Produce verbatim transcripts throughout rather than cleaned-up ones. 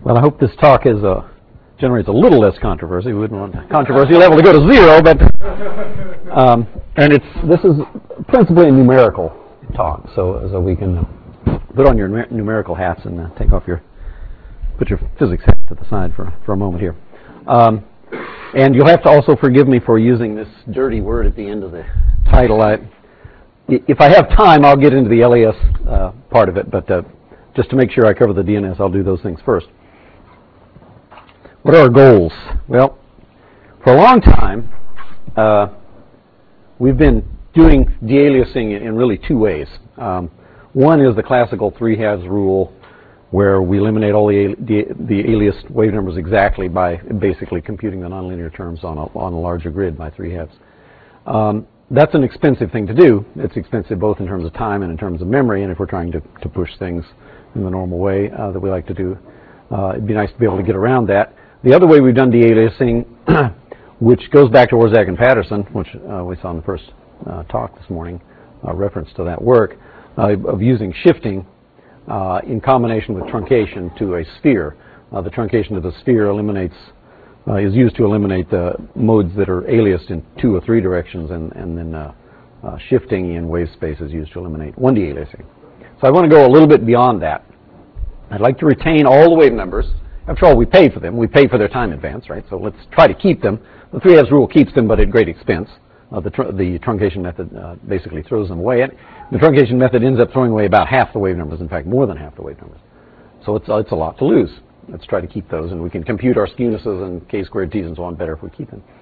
Well, I hope this talk is uh, generates a little less controversy. We wouldn't want the controversy level to go to zero, but um, and it's this is principally a numerical talk, so so we can put on your numer- numerical hats and uh, take off your put your physics hat to the side for for a moment here. Um, and you'll have to also forgive me for using this dirty word at the end of the title. I, if I have time, I'll get into the L A S uh, part of it, but uh, just to make sure I cover the D N S, I'll do those things first. What are our goals? Well, for a long time, uh, we've been doing de-aliasing in, in really two ways. Um, one is the classical three-halves rule, where we eliminate all the, the, the aliased wave numbers exactly by basically computing the nonlinear terms on a, on a larger grid by three-halves. Um, that's an expensive thing to do. It's expensive both in terms of time and in terms of memory, and if we're trying to, to push things in the normal way uh, that we like to do, uh, it'd be nice to be able to get around that. The other way we've done de-aliasing, which goes back to Orszag and Patterson, which uh, we saw in the first uh, talk this morning, uh, reference to that work, uh, of using shifting uh, in combination with truncation to a sphere. Uh, the truncation of the sphere eliminates, uh, is used to eliminate the modes that are aliased in two or three directions, and, and then uh, uh, shifting in wave space is used to eliminate one de-aliasing. So I want to go a little bit beyond that. I'd like to retain all the wave numbers. After all, we pay for them. We pay for their time advance, right? So let's try to keep them. The three-halves rule keeps them, but at great expense. Uh, the, tr the truncation method uh, basically throws them away. And the truncation method ends up throwing away about half the wave numbers, in fact, more than half the wave numbers. So it's, uh, it's a lot to lose. Let's try to keep those, and we can compute our skewnesses and k-squared t's and so on better if we keep them.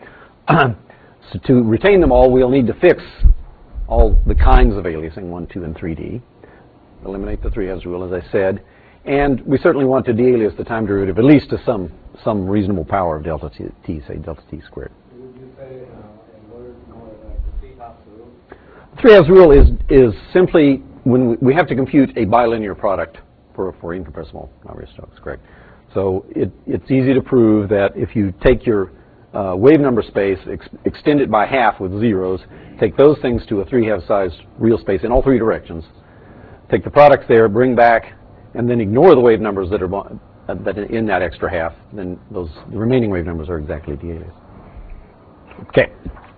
So to retain them all, we'll need to fix all the kinds of aliasing, one, two, and three D. Eliminate the three-halves rule, as I said. And we certainly want to de-alias the time derivative, at least to some some reasonable power of delta t, t say delta t squared. Would you say uh, in word more like the three-halves rule? The three-halves rule is is simply when we, we have to compute a bilinear product for for incompressible Navier-Stokes, correct? So it, it's easy to prove that if you take your uh, wave number space, ex extend it by half with zeros, take those things to a three-halves sized real space in all three directions, take the products there, bring back, and then ignore the wave numbers that are uh, that in that extra half, then those the remaining wave numbers are exactly de-aliased. Okay.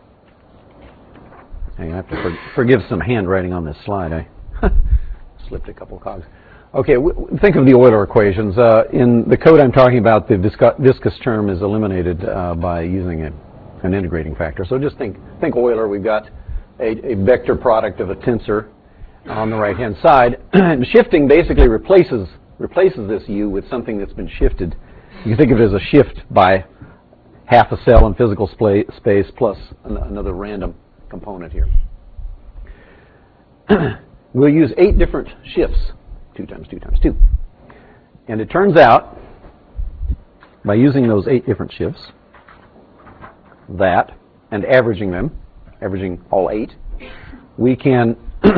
I have to for, forgive some handwriting on this slide. I slipped a couple of cogs. Okay, w think of the Euler equations. Uh, in the code I'm talking about, the visco viscous term is eliminated uh, by using a, an integrating factor. So just think think Euler. We've got a, a vector product of a tensor on the right-hand side. Shifting basically replaces replaces this u with something that's been shifted. You can think of it as a shift by half a cell in physical space plus an another random component here. We'll use eight different shifts, two times two times two. And it turns out, by using those eight different shifts, that, and averaging them, averaging all eight, we can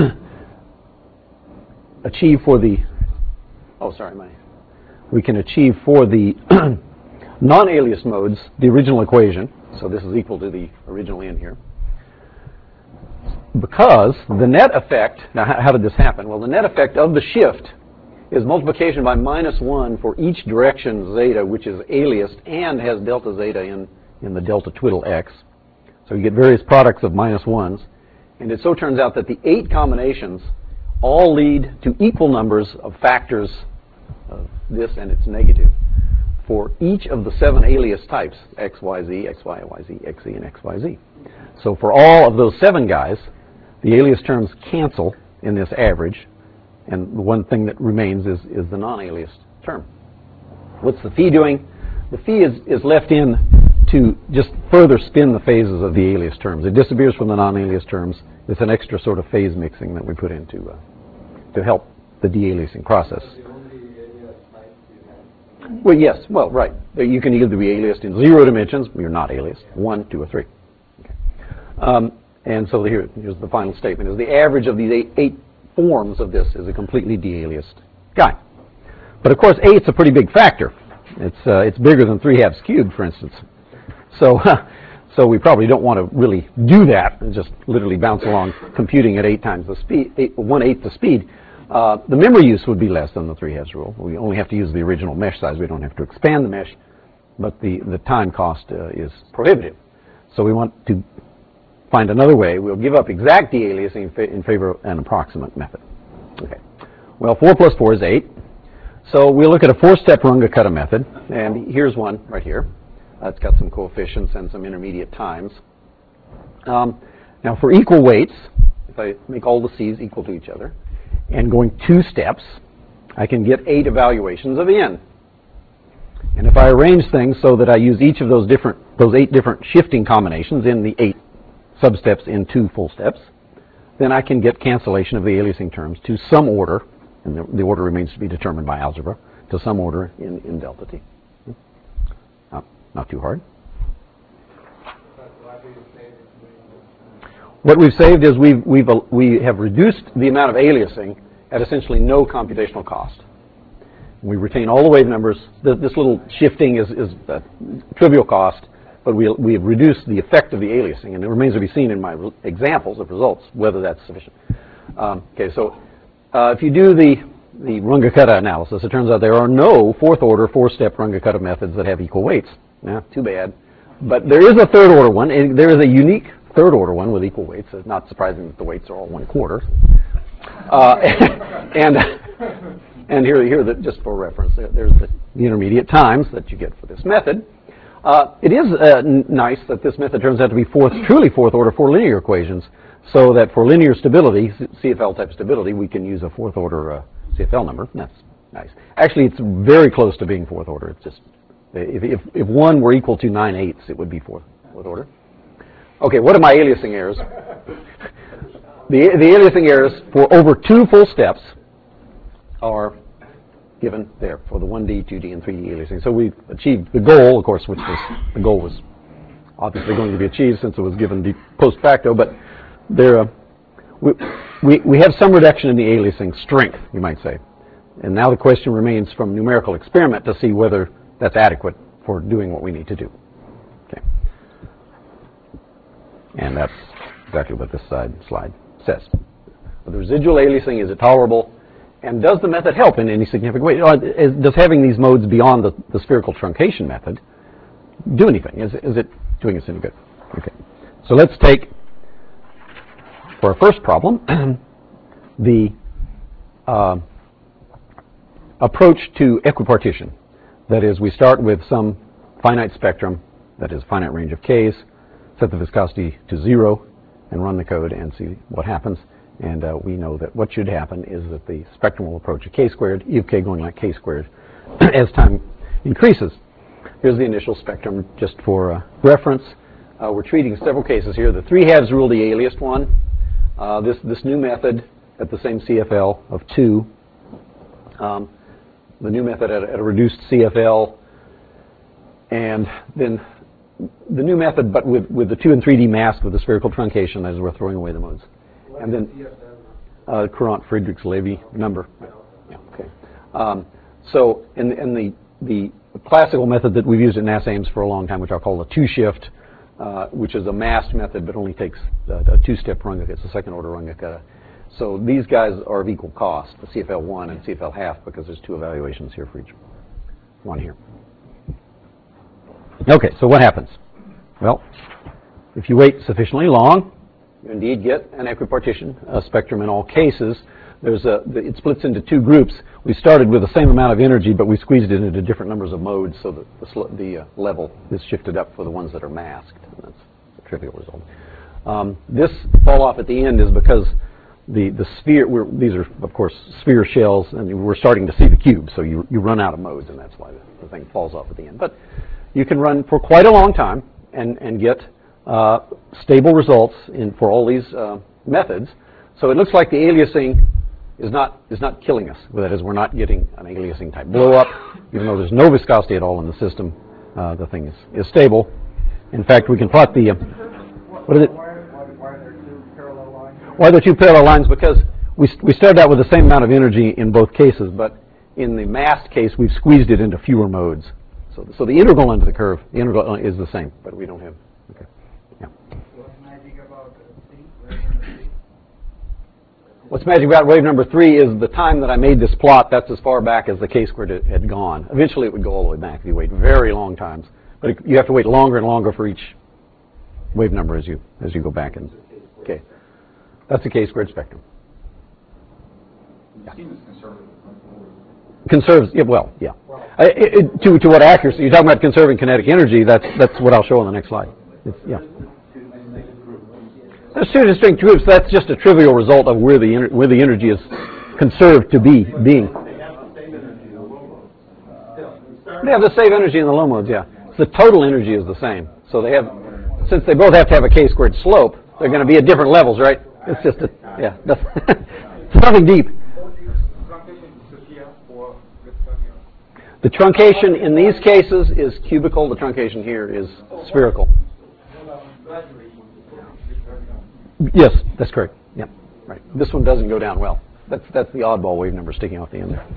achieve for the, oh sorry, my, we can achieve for the non-aliased modes the original equation. So this is equal to the original in here. Because the net effect, now how did this happen? Well, the net effect of the shift is multiplication by minus one for each direction zeta, which is aliased and has delta zeta in, in the delta twiddle x. So you get various products of minus ones. And it so turns out that the eight combinations all lead to equal numbers of factors of this and its negative for each of the seven alias types, x, y, z, x, y, y, z, x, z, and x, y, z. So for all of those seven guys, the alias terms cancel in this average, and the one thing that remains is, is the non-aliased term. What's the phi doing? The phi is, is left in to just further spin the phases of the alias terms. It disappears from the non-alias terms. It's an extra sort of phase mixing that we put in to, uh, to help the de-aliasing process. Well, yes. Well, right. You can either be aliased in zero dimensions, you're not aliased, one, two, or three. Okay. Um, and so here, here's the final statement, is the average of these eight, eight forms of this is a completely de-aliased guy. But of course, eight's a pretty big factor. It's, uh, it's bigger than three halves cubed, for instance. So, so we probably don't want to really do that and just literally bounce along computing at eight times the speed, eight, one eighth the speed. Uh, the memory use would be less than the three halves rule. We only have to use the original mesh size. We don't have to expand the mesh, but the, the time cost uh, is prohibitive. So we want to find another way. We'll give up exact de-aliasing in, fa in favor of an approximate method. Okay. Well, four plus four is eight. So we'll look at a four-step Runge-Kutta method, and here's one right here. Uh, it's got some coefficients and some intermediate times. Um, now, for equal weights, if I make all the C's equal to each other, and going two steps, I can get eight evaluations of n. And if I arrange things so that I use each of those different, those eight different shifting combinations in the eight substeps in two full steps, then I can get cancellation of the aliasing terms to some order, and the, the order remains to be determined by algebra, to some order in, in delta t. Not, not too hard. What we've saved is we've, we've, uh, we have reduced the amount of aliasing at essentially no computational cost. We retain all the wave numbers. This, this little shifting is, is a trivial cost, but we, we have reduced the effect of the aliasing, and it remains to be seen in my re examples of results whether that's sufficient. Um, okay, so uh, if you do the, the Runge-Kutta analysis, it turns out there are no fourth-order, four-step Runge-Kutta methods that have equal weights. Nah, too bad. But there is a third-order one, and there is a unique third-order one with equal weights. It's not surprising that the weights are all one-quarter. Uh, and and here, here the, just for reference, there, there's the, the intermediate times that you get for this method. Uh, it is uh, n nice that this method turns out to be fourth, truly fourth-order for linear equations, so that for linear stability, C F L-type stability, we can use a fourth-order uh, C F L number. That's nice. Actually, it's very close to being fourth-order. It's just if, if, if one were equal to nine eighths, it would be fourth, fourth order. Okay, what are my aliasing errors? The, the aliasing errors for over two full steps are given there for the one D, two D, and three D aliasing. So we've achieved the goal, of course, which was the goal was obviously going to be achieved since it was given post facto, but there, uh, we, we, we have some reduction in the aliasing strength, you might say. And now the question remains from numerical experiment to see whether that's adequate for doing what we need to do. Okay. And that's exactly what this side slide says. With the residual aliasing, is it tolerable? And does the method help in any significant way? Does having these modes beyond the, the spherical truncation method do anything? Is, is it doing us any good? Okay. So let's take, for our first problem, the uh, approach to equipartition. That is, we start with some finite spectrum, that is, finite range of k's, set the viscosity to zero, and run the code and see what happens. And uh, we know that what should happen is that the spectrum will approach a k squared, e of k going like k squared, as time increases. Here's the initial spectrum just for uh, reference. Uh, we're treating several cases here. The three halves rule, the aliased one. Uh, this, this new method at the same C F L of two. Um, the new method at, at a reduced C F L. And then the new method, but with, with the two and three D mask with the spherical truncation, as we're throwing away the modes. And then uh, Courant-Friedrichs-Levy number. Yeah, okay. Um, so in, in the, the classical method that we've used at NASA Ames for a long time, which I'll call the two-shift, uh, which is a masked method but only takes a, a two-step Runge. It's a second-order Runge-Kutta. So these guys are of equal cost, the C F L one and C F L half, because there's two evaluations here for each one here. Okay, so what happens? Well, if you wait sufficiently long, you indeed get an equipartition uh, spectrum in all cases. There's a, the, it splits into two groups. We started with the same amount of energy, but we squeezed it into different numbers of modes, so that the, the uh, level is shifted up for the ones that are masked. And that's a trivial result. Um, this fall off at the end is because the, the sphere, we're, these are, of course, sphere shells, and we're starting to see the cube, so you, you run out of modes, and that's why the, the thing falls off at the end. But you can run for quite a long time and, and get uh, stable results in, for all these uh, methods. So it looks like the aliasing is not, is not killing us. That is, we're not getting an aliasing type blow up. Even though there's no viscosity at all in the system, uh, the thing is, is stable. In fact, we can plot the, uh, what is it? Why, why, why are there two parallel lines? Why are there two parallel lines? Because we, we started out with the same amount of energy in both cases, but in the masked case, we've squeezed it into fewer modes. So, so the integral under the curve, the integral is the same, but we don't have, okay. Yeah. What's magic about C? What's magic about wave number three is the time that I made this plot, that's as far back as the k-squared had gone. Eventually it would go all the way back if you wait very long times. But it, you have to wait longer and longer for each wave number as you as you go back. And okay, that's the k-squared spectrum. Yeah. Conserves, yeah, well, yeah. I, it, to, to what accuracy? You're talking about conserving kinetic energy, that's, that's what I'll show on the next slide. It's, yeah. There's two distinct groups. That's just a trivial result of where the where the energy is conserved to be being. They have the same energy in the low modes. Yeah, so the total energy is the same. So they have, since they both have to have a k-squared slope, they're going to be at different levels, right? It's just a yeah. That's it's nothing deep. The truncation in these cases is cubical. The truncation here is spherical. Yes, that's correct. Yeah, right. This one doesn't go down well. That's that's the oddball wave number sticking off the end there.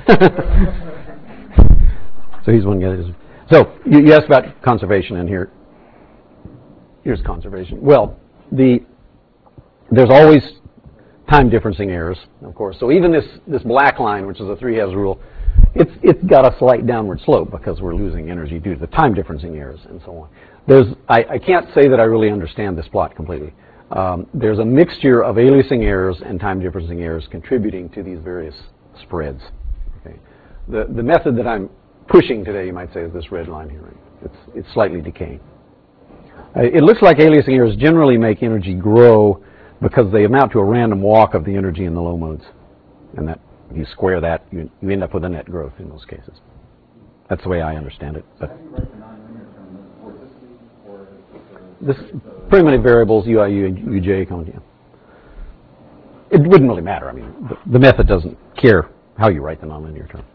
So he's one guy. So you, you asked about conservation, and here, here's conservation. Well, the there's always time differencing errors, of course. So even this this black line, which is a three halves rule, it's it's got a slight downward slope because we're losing energy due to the time differencing errors and so on. There's I, I can't say that I really understand this plot completely. Um, there's a mixture of aliasing errors and time differencing errors contributing to these various spreads. Okay. The the method that I'm pushing today, you might say, is this red line here. Right? It's it's slightly decaying. Uh, it looks like aliasing errors generally make energy grow because they amount to a random walk of the energy in the low modes, and that if you square that, you you end up with a net growth in those cases. That's the way I understand it. But this primitive variables, U I U and U J, yeah. It wouldn't really matter. I mean, the, the method doesn't care how you write the nonlinear term.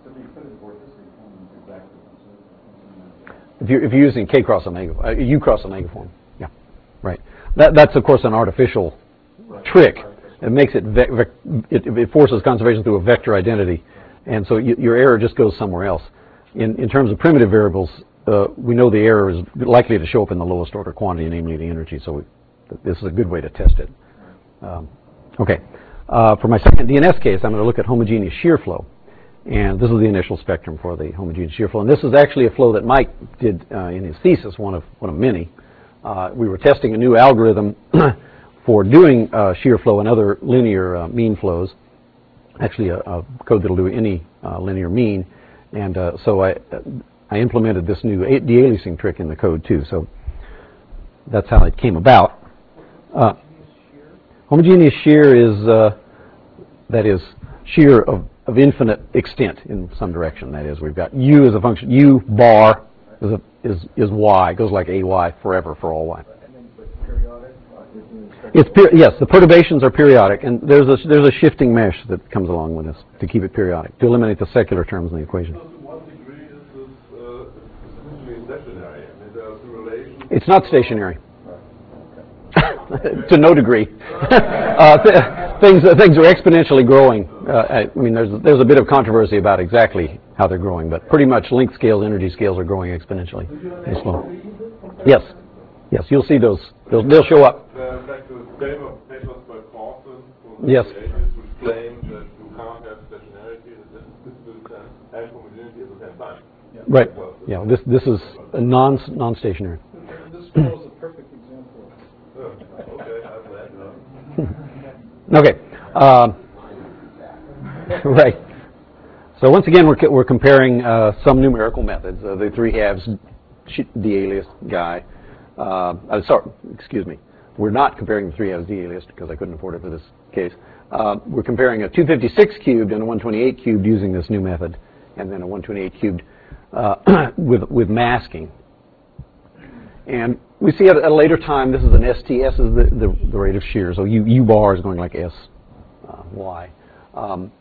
If you're, if you're using K cross omega, uh, U cross omega form, yeah, right. That, that's, of course, an artificial trick. It makes it, ve it, it forces conservation through a vector identity, and so you, your error just goes somewhere else. In, in terms of primitive variables, Uh, we know the error is likely to show up in the lowest order quantity, namely the energy, so we, this is a good way to test it. Um, okay, uh, for my second D N S case, I'm going to look at homogeneous shear flow. And this is the initial spectrum for the homogeneous shear flow. And this is actually a flow that Mike did uh, in his thesis, one of, one of many. Uh, we were testing a new algorithm for doing uh, shear flow and other linear uh, mean flows, actually a, a code that will do any uh, linear mean. And uh, so I... Uh, I implemented this new de-aliasing trick in the code too, so that's how it came about. Uh, homogeneous shear is, uh, that is, shear of, of infinite extent in some direction. That is, we've got U as a function. U bar is, a, is, is Y. It goes like A Y forever for all Y. It's per yes, the perturbations are periodic, and there's a, there's a shifting mesh that comes along with this to keep it periodic, to eliminate the secular terms in the equation. It's not stationary. To no degree. uh, th things uh, things are exponentially growing. Uh, I mean, there's there's a bit of controversy about exactly how they're growing, but pretty much length scales, energy scales are growing exponentially. Slow. Yes, yes, you'll see those. They'll, they'll show up. Yes. Right. Yeah. This this is a non non stationary. This is a perfect example. Okay. Uh, right. So once again, we're we're comparing uh, some numerical methods. Uh, the three halves de-alias guy. Uh, uh, sorry, excuse me. We're not comparing the three halves de-alias because I couldn't afford it for this case. Uh, we're comparing a two fifty-six cubed and a one twenty-eight cubed using this new method, and then a one twenty-eight cubed uh, with with masking. And we see at a later time, this is an S T. S is the, the, the rate of shear. So U, U bar is going like S, uh, Y. Um,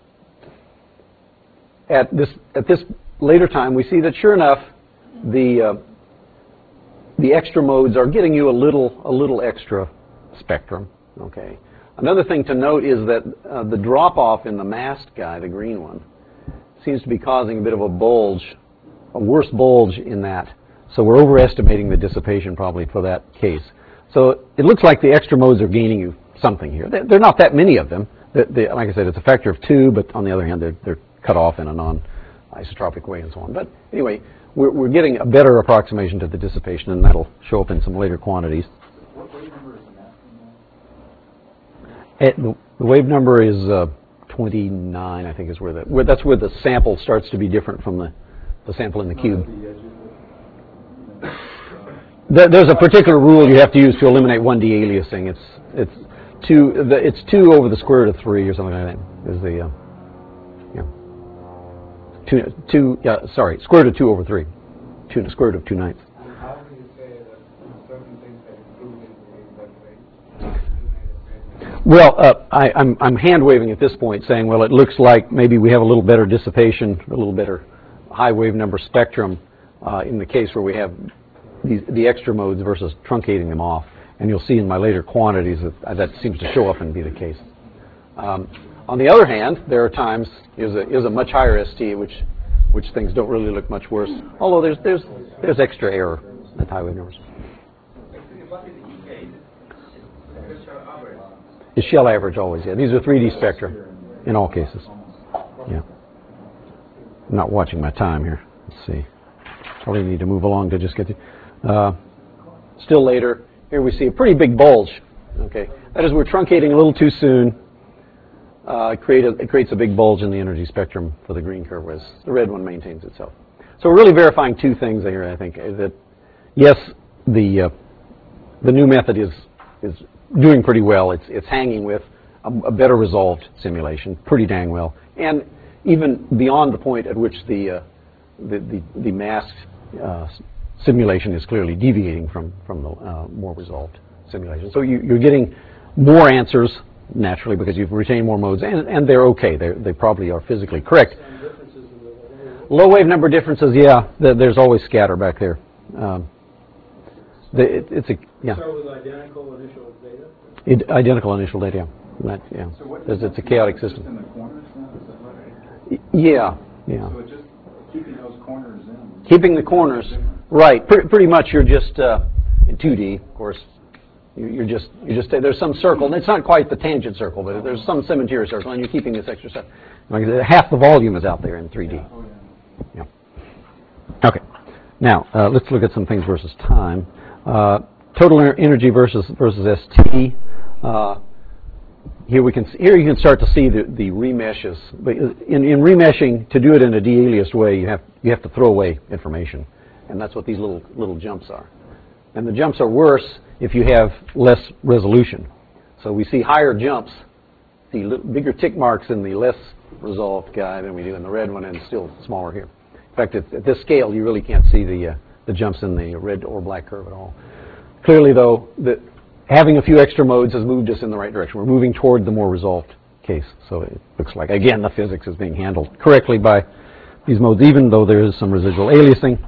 at this at this later time, we see that sure enough, the uh, the extra modes are getting you a little a little extra spectrum. Okay. Another thing to note is that uh, the drop off in the masked guy, the green one, seems to be causing a bit of a bulge, a worse bulge in that. So we're overestimating the dissipation probably for that case. So it looks like the extra modes are gaining you something here. They're not that many of them, the, the, like I said, it's a factor of two, but on the other hand, they're, they're cut off in a non-isotropic way and so on. But anyway, we're, we're getting a better approximation to the dissipation, and that'll show up in some later quantities. What wave number is the maximum? It, the, the wave number is uh, twenty-nine, I think, is where the where, that's where the sample starts to be different from the, the sample in the cube. There, there's a particular rule you have to use to eliminate one de-aliasing. It's it's two the, it's two over the square root of three or something like that. Is the uh, yeah two two uh, sorry square root of two over three, two the square root of two ninths. And how do you say that certain things that improve in the that way? Well, uh, I, I'm I'm hand waving at this point, saying, well, it looks like maybe we have a little better dissipation, a little better high wave number spectrum uh, in the case where we have these, the extra modes versus truncating them off. And you'll see in my later quantities that uh, that seems to show up and be the case. Um, on the other hand, there are times is a is a much higher S T, which which things don't really look much worse. Although there's there's there's extra error at high wave numbers. Is shell average always? Yeah, these are three D spectra in all cases. Yeah. I'm not watching my time here. Let's see. Probably need to move along to just get to. Uh, still later, here we see a pretty big bulge. Okay, that is we're truncating a little too soon. Uh, it, create a, it creates a big bulge in the energy spectrum for the green curve, whereas the red one maintains itself. So we're really verifying two things here. I think that yes, the uh, the new method is is doing pretty well. It's it's hanging with a, a better resolved simulation, pretty dang well, and even beyond the point at which the uh, the, the the masked uh, simulation is clearly deviating from from the uh, more resolved simulation. So you, you're getting more answers naturally because you've retained more modes, and and they're okay. They they probably are physically correct. Low wave number differences, yeah. Th there's always scatter back there. Um, the, it, it's a yeah. Start with identical initial data. It, identical initial data. Yeah. That, yeah. So what it's, it's a chaotic system. In the corners now, is that right? Yeah, yeah. So it's just keeping those corners in. Keeping the corners, right? Pre pretty much, you're just uh, in two D, of course. You, you're just you just there's some circle, and it's not quite the tangent circle, but there's some cementery circle, and you're keeping this extra stuff. Like I said, half the volume is out there in three D. Oh, yeah. Yeah. Okay. Now uh, let's look at some things versus time. Uh, total energy versus versus S T. Uh, Here we can here you can start to see the, the remeshes. But in, in remeshing, to do it in a de-aliased way, you have you have to throw away information, and that's what these little little jumps are. And the jumps are worse if you have less resolution. So we see higher jumps, see bigger tick marks in the less resolved guy than we do in the red one, and still smaller here. In fact, at, at this scale, you really can't see the uh, the jumps in the red or black curve at all. Clearly, though, the having a few extra modes has moved us in the right direction. We're moving toward the more resolved case. So it looks like, again, the physics is being handled correctly by these modes, even though there is some residual aliasing.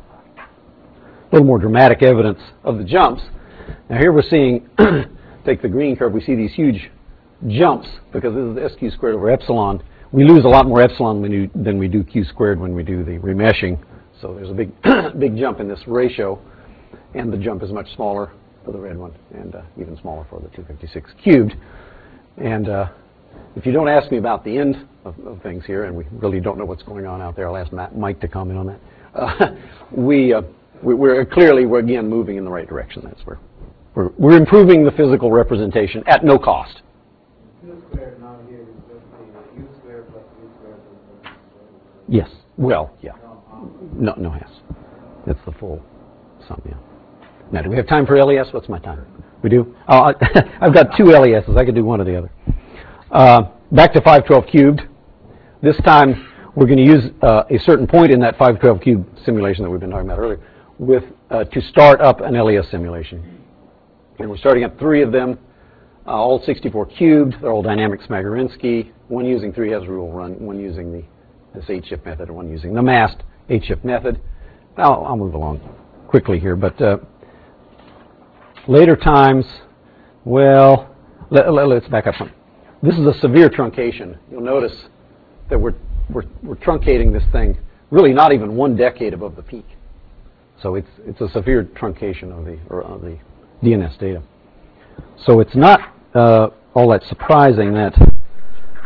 A little more dramatic evidence of the jumps. Now here we're seeing, take the green curve, we see these huge jumps because this is S Q squared over epsilon. We lose a lot more epsilon when you, than we do Q squared when we do the remeshing. So there's a big, big jump in this ratio, and the jump is much smaller for the red one, and uh, even smaller for the two fifty-six cubed. And uh, if you don't ask me about the end of, of things here, and we really don't know what's going on out there, I'll ask Matt, Mike to comment on that. Uh, we, uh, we, we're clearly, we're again moving in the right direction. That's where we're, we're improving the physical representation at no cost. Q squared now here is just the U squared plus U squared plus U Yes. Well, yeah. No, No, no S. It's the full sum, yeah. Now, do we have time for L E S? What's my time? We do? Oh, I, I've got two L E Ss. I could do one or the other. Uh, back to five twelve cubed. This time, we're going to use uh, a certain point in that five twelve cubed simulation that we've been talking about earlier with uh, to start up an L E S simulation. And we're starting up three of them, uh, all sixty-four cubed. They're all dynamic Smagorinsky, one using three-Has rule, run, one using the this eight-shift method, and one using the masked eight-shift method. I'll, I'll move along quickly here, but uh, later times, well, let, let, let's back up. This is a severe truncation. You'll notice that we're, we're, we're truncating this thing really not even one decade above the peak. So it's, it's a severe truncation of the, or of the D N S data. So it's not uh, all that surprising that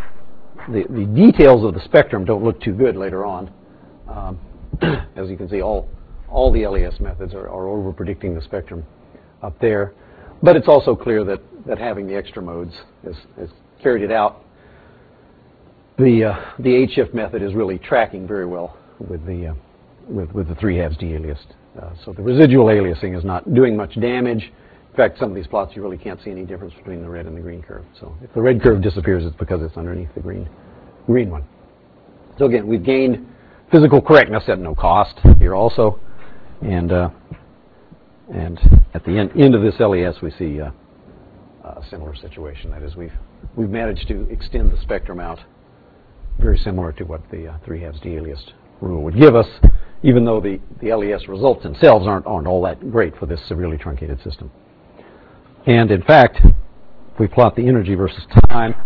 the, the details of the spectrum don't look too good later on. Um, as you can see, all, all the L E S methods are, are over-predicting the spectrum up there. But it's also clear that, that having the extra modes has, has carried it out. The, uh, the H-shift method is really tracking very well with the, uh, with, with the three halves de-aliased. Uh, so the residual aliasing is not doing much damage. In fact, some of these plots you really can't see any difference between the red and the green curve. So if the red curve disappears, it's because it's underneath the green, green one. So again, we've gained physical correctness at no cost here also. And, uh, and at the end, end of this L E S, we see uh, a similar situation. That is, we've, we've managed to extend the spectrum out very similar to what the uh, three halves de-aliased rule would give us, even though the, the L E S results themselves aren't, aren't all that great for this severely truncated system. And in fact, if we plot the energy versus time,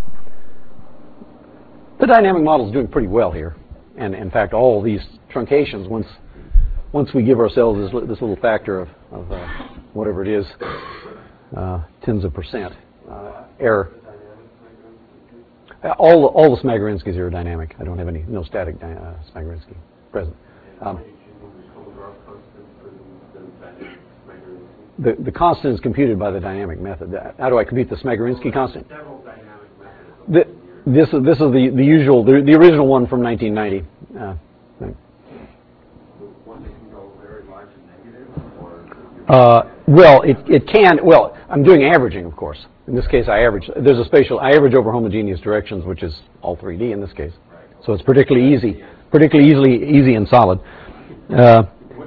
the dynamic model is doing pretty well here. And in fact, all these truncations, once, once we give ourselves this, this little factor of, of uh, whatever it is, uh, tens of percent uh, error, all, all the Smagorinsky's are dynamic. I don't have any, no static uh, Smagorinsky present. Um, The, the constant is computed by the dynamic method. How do I compute the Smagorinsky constant? The, this is this is the, the usual, the, the original one from nineteen ninety. Uh, uh, well, it, it can, well, I'm doing averaging, of course. In this case, I average, there's a spatial, I average over homogeneous directions, which is all three D in this case. So it's particularly easy, particularly easily, easy and solid. Uh,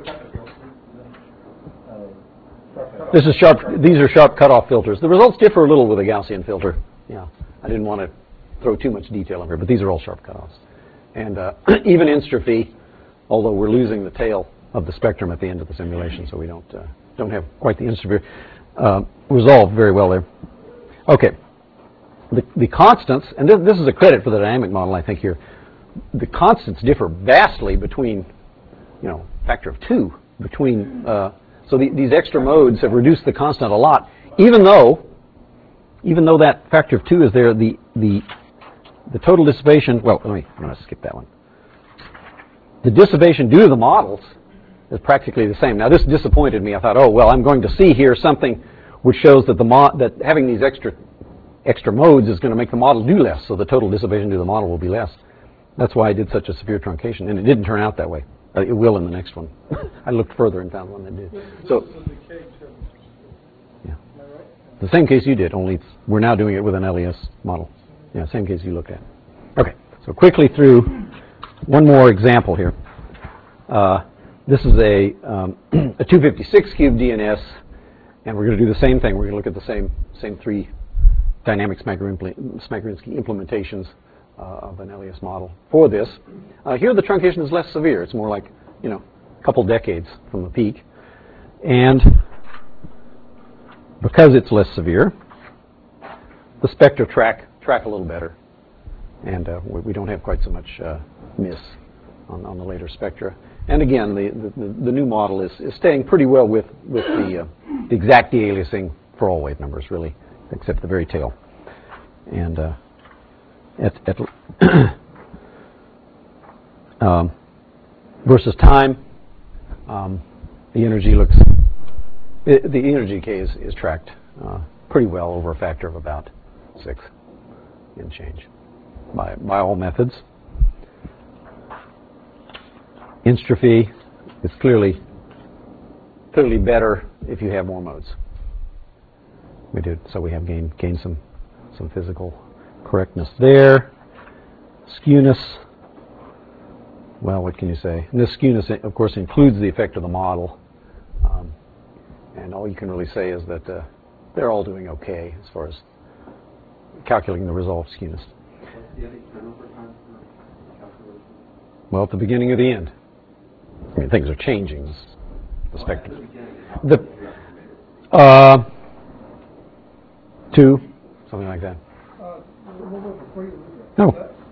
This is sharp. These are sharp cutoff filters. The results differ a little with a Gaussian filter. Yeah, I didn't want to throw too much detail in here, but these are all sharp cutoffs. And uh, even instrophy, although we're losing the tail of the spectrum at the end of the simulation, so we don't uh, don't have quite the instrophy uh, resolved very well there. Okay, the the constants, and this, this is a credit for the dynamic model, I think here. The constants differ vastly between, you know, factor of two between. Uh, So the, these extra modes have reduced the constant a lot, even though, even though that factor of two is there. The the the total dissipation. Well, let me. I'm going to skip that one. The dissipation due to the models is practically the same. Now this disappointed me. I thought, oh well, I'm going to see here something which shows that the mo that having these extra extra modes is going to make the model do less. So the total dissipation due to the model will be less. That's why I did such a severe truncation, and it didn't turn out that way. Uh, it will in the next one. I looked further and found one that did. So, yeah, the same case you did, only it's, we're now doing it with an L E S model. Yeah, same case you looked at. Okay, so quickly through one more example here. Uh, this is a, um, a two fifty-six cube D N S, and we're going to do the same thing. We're going to look at the same same three dynamic Smagorinsky implementations Uh, of an L E S model for this. Uh, here the truncation is less severe. It's more like, you know, a couple decades from the peak. And because it's less severe, the spectra track track a little better. And uh, we, we don't have quite so much uh, miss on, on the later spectra. And again, the, the, the new model is, is staying pretty well with, with the, uh, the exact de-aliasing for all wave numbers, really, except the very tail. And uh, At, at um, versus time, um, the energy looks, it, the energy decay is, is tracked uh, pretty well over a factor of about six and change by, by all methods. Instrophy is clearly, clearly better if you have more modes. We did, so we have gained, gained some, some physical correctness there. Skewness, well, what can you say? And this skewness, of course, includes the effect of the model. Um, and all you can really say is that uh, they're all doing okay as far as calculating the resolved skewness. What's the edit turnover time for calculation? Well, at the beginning or the end. I mean, things are changing. The spectrum. The, uh, two, something like that. No.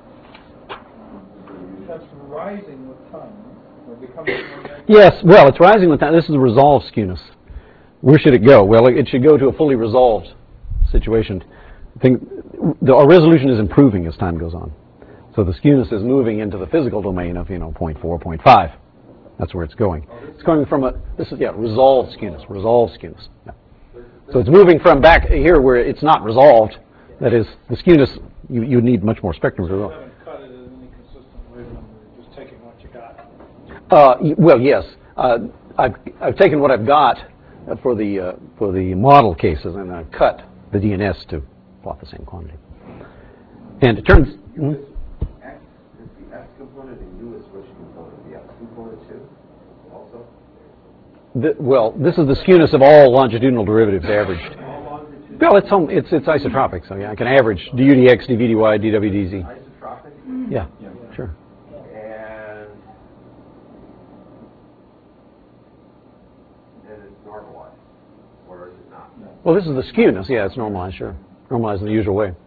That's rising with time, or becoming more negative. Yes, well, it's rising with time. This is a resolved skewness. Where should it go? Well, it should go to a fully resolved situation. I think the, our resolution is improving as time goes on. So the skewness is moving into the physical domain of, you know, zero point four, zero point five. That's where it's going. It's going from a, this is, yeah, resolved skewness, resolved skewness. Yeah. So it's moving from back here where it's not resolved. That is, the skewness, you, you need much more spectrum to resolve. You haven't cut it in any consistent way, you're just taking what you got. Uh, y- well, yes. Uh, I've, I've taken what I've got uh, for the, uh, for the model cases, and I've cut the D N S to plot the same quantity. And it turns... Hmm? X is the X component and U is which component? The X component too, also? The, well, this is the skewness of all longitudinal derivatives averaged. Well, it's home, it's it's isotropic, so yeah, I can average du dx, dv dy, dw dz. Isotropic? Yeah, sure. And and it's normalized, or is it not? Well, this is the skewness. Yeah, it's normalized, sure. Normalized in the usual way.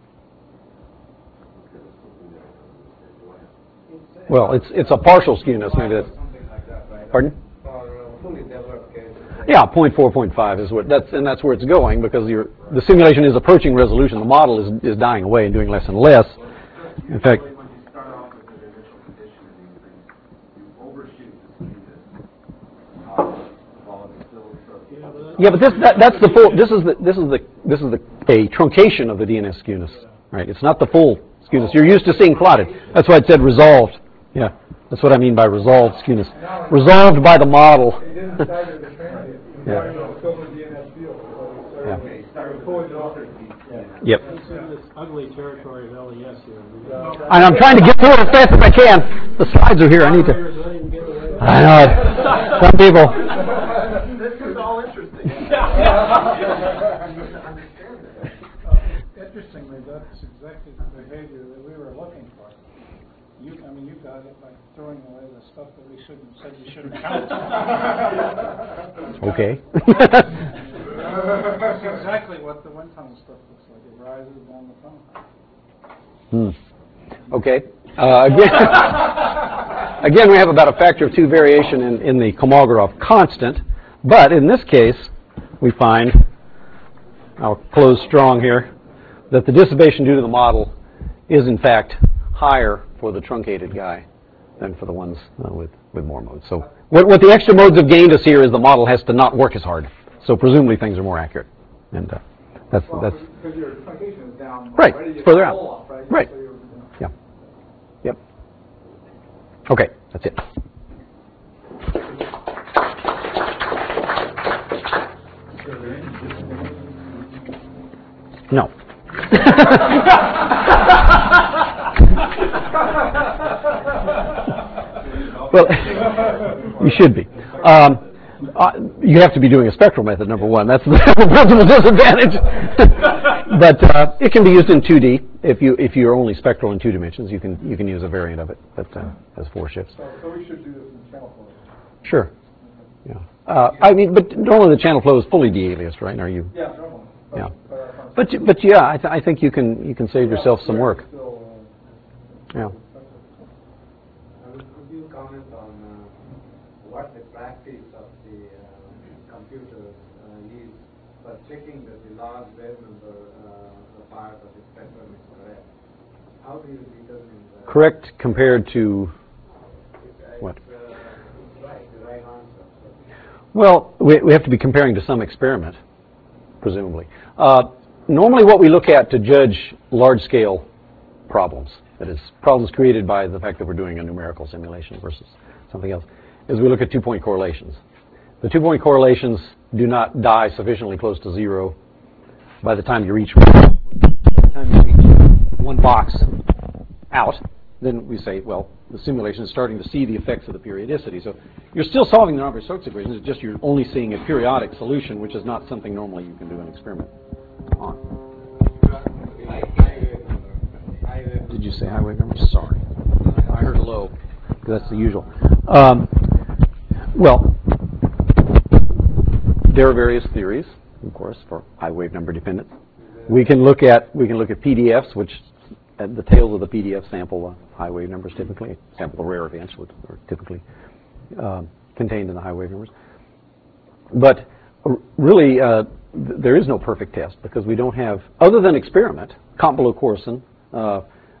Well, it's it's a partial skewness, maybe that's... Something like that, right? Pardon? For uh, fully developed cases. Yeah, zero point four, zero point five is what that's, and that's where it's going because you're, the simulation is approaching resolution. The model is is dying away and doing less and less. In fact, When you start off with an initial condition of these things, you overshoot the skewness. Uh, while it's still sort of- yeah, but this that, that's the full. This is the this is the this is the a truncation of the D N S skewness, right? It's not the full skewness you're used to seeing plotted. That's why it said resolved. Yeah, that's what I mean by resolved skewness. Resolved by the model. It didn't start as a transient. It Yeah. started as a filter D N S field. So it Yeah. started, it started pulling it off. Yep. It's in this ugly territory of L E S here. And I'm trying to get through it as fast as I can. The slides are here. I need to. I know it. Some people. This is all interesting. Interestingly, that's exactly the behavior that we were looking for. You, I mean, you got it by throwing away the stuff that we shouldn't said you shouldn't count. Okay. That's exactly what the wind tunnel stuff looks like. It rises down the tunnel. Hmm. Okay. Uh, again, again, we have about a factor of two variation in, in the Kolmogorov constant, but in this case, we find, I'll close strong here, that the dissipation due to the model is in fact higher for the truncated guy than for the ones uh, with, with more modes. So what, what the extra modes have gained us here is the model has to not work as hard. So presumably things are more accurate. And uh, that's, Well, that's because your truncation is down. right, already, you further have out. a pull off, right? Right. So you're, you know, Yeah. Yep. Okay, that's it. No. Well, you should be. Um, uh, you have to be doing a spectral method, number one. That's the principal disadvantage. But uh, it can be used in two D. If you if you're only spectral in two dimensions, you can you can use a variant of it that uh, has four shifts. So, so we should do this in channel flow. Sure. Yeah. Uh, I mean, but normally the channel flow is fully de-aliased, right? Are you? Yeah, normally. But, Yeah. But, uh, But y- but yeah, I, th- I think you can you can save yourself some work. Still, uh, Yeah. Could you comment on uh, what the practice of the uh, computer uh, is for checking that the large wave number uh, part of the spectrum is correct? How do you determine that? Correct compared to It's, what? uh, it's right, the right answer. Well, we, we have to be comparing to some experiment, presumably. Uh, normally what we look at to judge large-scale problems, that is, problems created by the fact that we're doing a numerical simulation versus something else, is we look at two-point correlations. The two-point correlations do not die sufficiently close to zero by the time you reach, by the time you reach one box out. Then we say, well, the simulation is starting to see the effects of the periodicity. So you're still solving the Navier-Stokes equations, it's just you're only seeing a periodic solution, which is not something normally you can do an experiment on. Did you say highway number? Sorry. I heard low. That's the usual. Um, well, there are various theories, of course, for high wave number dependence. We can look at we can look at P D Fs, which at the tails of the P D F sample the high wave numbers typically, sample the rare events, which are typically uh, contained in the high wave numbers. But r- really, uh, th- there is no perfect test because we don't have, other than experiment, Compte-Below-Courson, uh,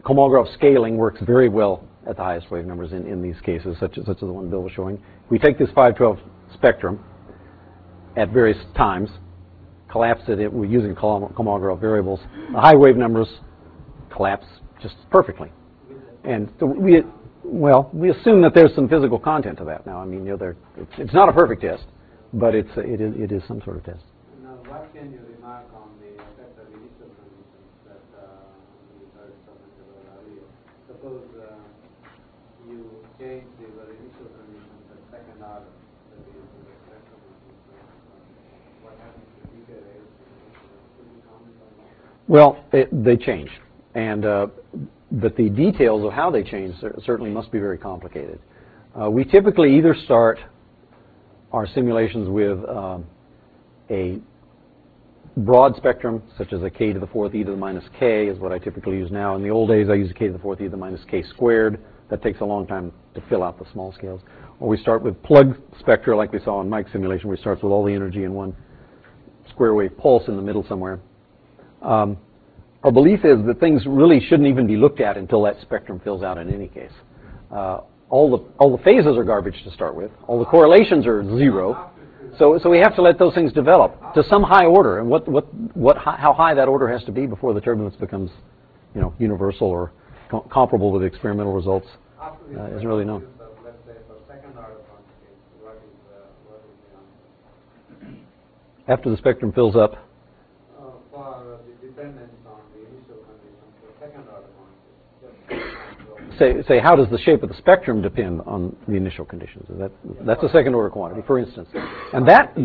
Kolmogorov scaling works very well at the highest wave numbers in, in these cases, such as, such as the one Bill was showing. We take this five twelve spectrum at various times, collapse it, it we're using Kolmogorov variables. The high wave numbers collapse just perfectly. And so we, well, we assume that there's some physical content to that now. I mean, you know, there, it's, it's not a perfect test, but it's, it, is, it is some sort of test. Now, what can you remark on the effect of initial conditions that uh, you heard commented about earlier? Suppose uh, you change the initial conditions at second order, that is, the spectrum of the what happens to decay rates? Could you comment on that? Well, it, they change, and uh, but the details of how they change cer certainly must be very complicated. Uh, we typically either start our simulations with um, a broad spectrum, such as a k to the fourth e to the minus k is what I typically use now. In the old days, I used a k to the fourth e to the minus k squared. That takes a long time to fill out the small scales. Or we start with plug spectra, like we saw in Mike's simulation, where it starts with all the energy in one square wave pulse in the middle somewhere. Um, our belief is that things really shouldn't even be looked at until that spectrum fills out in any case. Uh, all the all the phases are garbage to start with. All the correlations are zero. So so we have to let those things develop to some high order. And what what what how high that order has to be before the turbulence becomes, you know, universal or co comparable with experimental results uh, isn't really known. Let's say for second order quantities, what is uh, what is the answer? After the spectrum fills up, Uh, for the dependence on the initial conditions for second order quantities. say say how does the shape of the spectrum depend on the initial conditions? Is that that's a second order quantity, for instance, and that.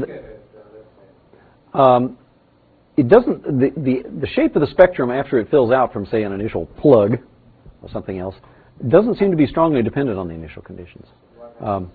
Um, it doesn't. The, the the shape of the spectrum after it fills out from, say, an initial plug or something else, doesn't seem to be strongly dependent on the initial conditions. Um,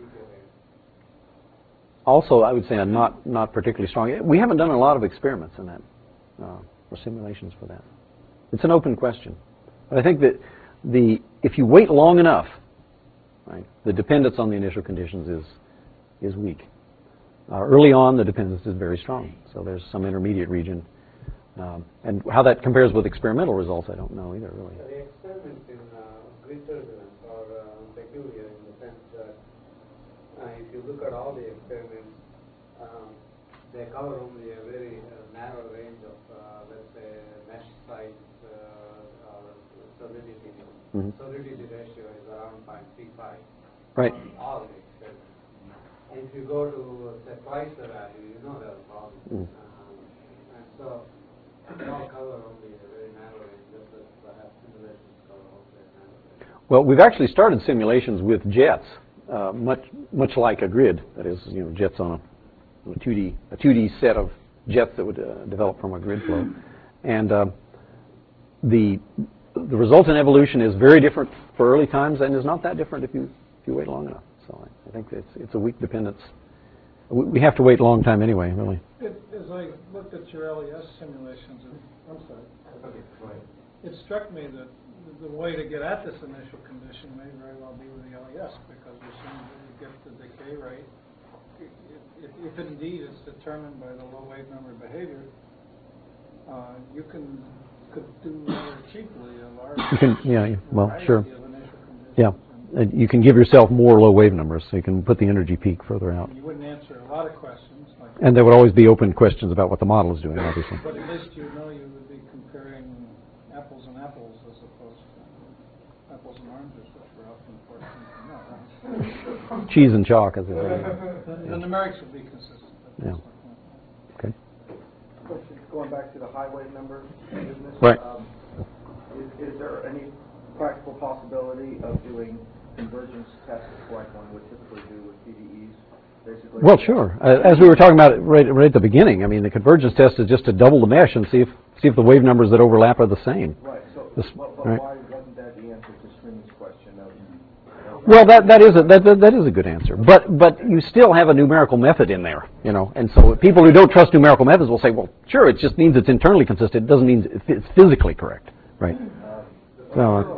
also, I would say I'm not not particularly strong. We haven't done a lot of experiments in that uh, or simulations for that. It's an open question, but I think that the if you wait long enough, right, the dependence on the initial conditions is is weak. Uh, early on, the dependence is very strong, so there's some intermediate region. Um, and how that compares with experimental results, I don't know either, really. The experiments in uh, grid turbulence are uh, peculiar in the sense that uh, if you look at all the experiments, um, they cover only a very uh, narrow range of, uh, let's say, mesh size uh, or solidity. Mm-hmm. Solidity ratio is around zero point three five. Right. All the experiments. If you go to, say, twice the value, you know there are problems. Mm. Um, and so, they all cover only a very narrow range, just as perhaps simulations cover also a narrow range. Well, we've actually started simulations with jets, uh, much much like a grid. That is, you know, jets on a, a two D a two D set of jets that would uh, develop from a grid flow, and uh, the the resultant evolution is very different for early times, and is not that different if you if you wait long enough. So I, I think it's it's a weak dependence. We, we have to wait a long time anyway, really. It, as I looked at your L E S simulations, and, I'm sorry, it struck me that the, the way to get at this initial condition may very well be with the L E S, because as soon as you get the decay rate, if, if indeed it's determined by the low wave number behavior, uh, you can could do rather cheaply a large You can, yeah, yeah, well, variety sure, of initial conditions. yeah. And you can give yourself more low wave numbers, so you can put the energy peak further out. You wouldn't answer a lot of questions, like, And there would always be open questions about what the model is doing, obviously. but at least you know you would be comparing apples and apples as opposed to apples and oranges, which were often important to know. Cheese and chalk, as it were. The, the numerics would be consistent. Yeah. Okay. Question, going back to the high wave number business. Right. Um, is, is there any practical possibility of doing convergence tests like one would typically do with P D Es, basically? Well, sure. Uh, as we were talking about it right, right at the beginning, I mean, the convergence test is just to double the mesh and see if see if the wave numbers that overlap are the same. Right. So, This- but, but right. why wasn't that the answer to Sriniv's question of? of Well, that that is a that, that that is a good answer, but but you still have a numerical method in there, you know, and so people who don't trust numerical methods will say, well, sure, it just means it's internally consistent. It doesn't mean it's physically correct, right? So, uh,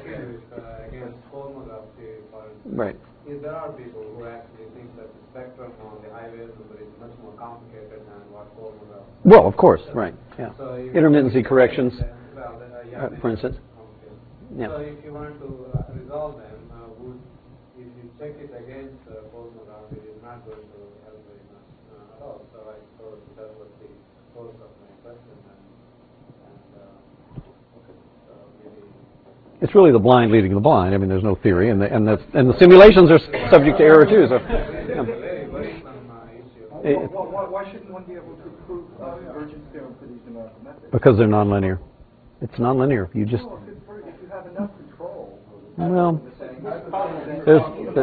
Against Kolmogorov, for instance, right. is there are people who actually think that the spectrum on the high wave number is much more complicated than what Kolmogorov. Well, of course, right. Yeah. So you- Intermittency corrections, Well, then, uh, yeah, uh, for instance. Okay, Yeah. So if you want to uh, resolve them, uh, would, if you check it against uh, Bose-Nagar, it is not going to help very much uh, at all. So I suppose that was the source of my question. And, and uh, so maybe It's really the blind leading the blind. I mean, there's no theory, and the and the and the simulations are s- subject to error too. So, it's yeah. a very worrisome uh, issue. Eh, Why, why, why shouldn't one be able to prove uh, convergence theorem for these numerical methods? because they're nonlinear. It's nonlinear. You just No, if, it- if you have enough control. well, There's, there's the,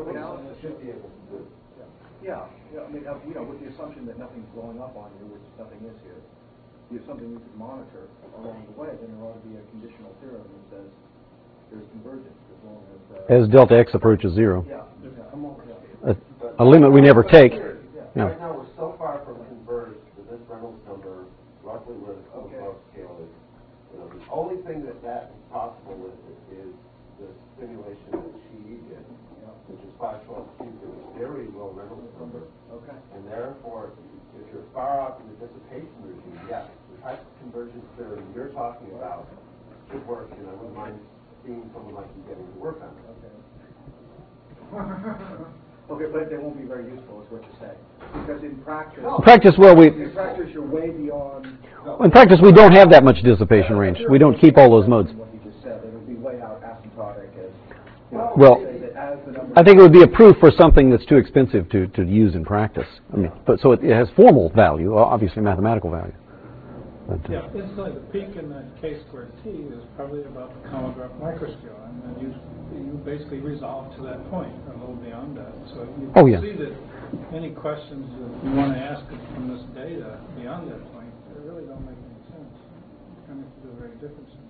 yeah, yeah, I mean, uh, you know, with the assumption that nothing's blowing up on you, which nothing is here, you have something you could monitor along the way, then there ought to be a conditional theorem that says there's convergence as long as. Uh, as delta x approaches zero, yeah, yeah, a, yeah. a limit we never take. Yeah. Right now, we're so far from converged that this Reynolds number, roughly where the Okay. close scale is, you know, the only thing that that is possible with it is the simulation that she did, which is five twelve cubed, it was very low Reynolds number. Okay. And therefore, if you're far out in the dissipation regime, yes, the type of convergence theorem you're talking about should work, and I wouldn't mind seeing someone like you getting to work on it. Okay, but they won't be very useful, is what you're saying. Because in practice, In practice, well, we in practice, you're way beyond. in practice we don't have that much dissipation range. We don't keep all those modes. What you just said, it'll be way out asymptotic as. You know, Well, say that as the numbers- I think it would be a proof for something that's too expensive to, to use in practice. I mean, but so it, it has formal value, obviously mathematical value. But, uh, Yeah, instantly, the peak in the K squared T is probably about the Kolmogorov microscale, and then you, you basically resolve to that point, a little beyond that. So you Oh, can yeah. see that any questions that you want to ask from this data beyond that point, they really don't make any sense. You're going to have to do a very different simulation.